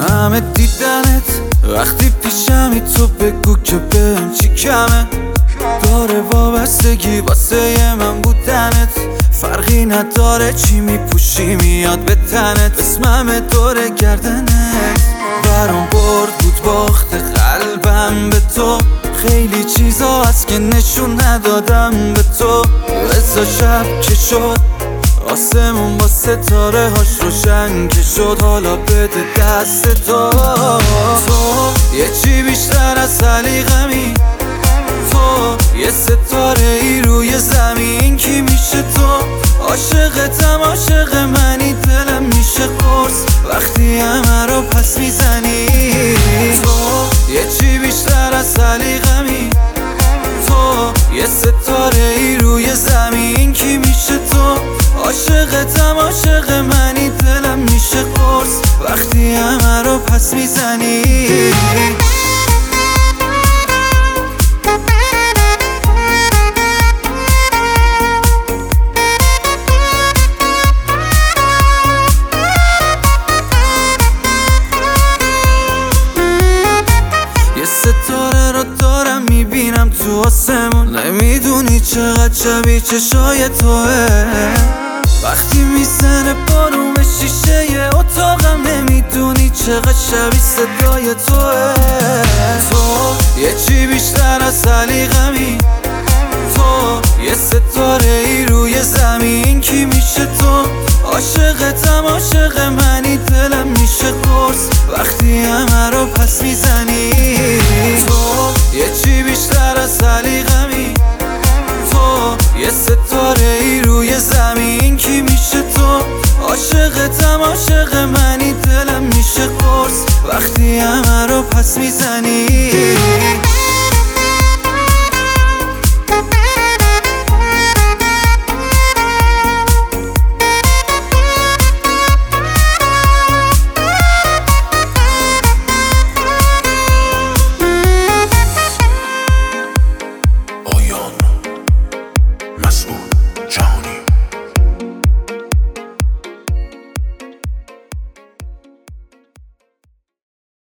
همه دیدنت وقتی پیشمی، تو بگو که بهم چی کمه. داره وابستگی واسه من بودنت، فرقی نداره چی میپوشی میاد به تنت. اسمم دور گردنت برام برد بود باخت قلبم به تو. خیلی چیزا هست که نشون ندادم به تو. بزا شب که شد آسمون با ستاره هاش روشن که شد، حالا بده دست تو. تو یه چی بیشتر از سلیقمی، تو یه ستاره ای روی زمین. کی میشه تو؟ عاشقتم عاشق منی، دلم میشه قرص وقتی همه رو پس میزنی. تو یه چی بیشتر از سلیقمی، تو یه ستاره ای روی زمین. کی میشه تو؟ عاشقتم عاشق منی، دلم میشه قرص وقتی همه رو پس میزنی. ستاره رو دارم میبینم تو آسمون، نمیدونی چقدر شبیه چشای توه. وقتی میزنه بارون به شیشه اتاقم، نمیدونی چقدر شبیه صدای توه. تو یه چی بیشتر از سلیقمی، تو یه ستاره ای روی زمین. کی میشه تو؟ عاشقتم عاشق منی، دلم میشه قرص وقتی همه رو پس میزنی. تو یه چی بیشتر از سلیقمی، تو یه ستاره ای روی زمین. کی میشه تو؟ عاشقتم عاشق منی، دلم میشه قرص وقتی همه رو پس میزنی.